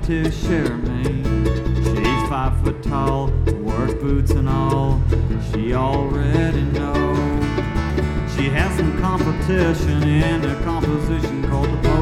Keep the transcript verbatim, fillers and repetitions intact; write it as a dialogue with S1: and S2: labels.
S1: to share me. She's five foot tall, work boots and all. She already knows she has some competition in a composition called the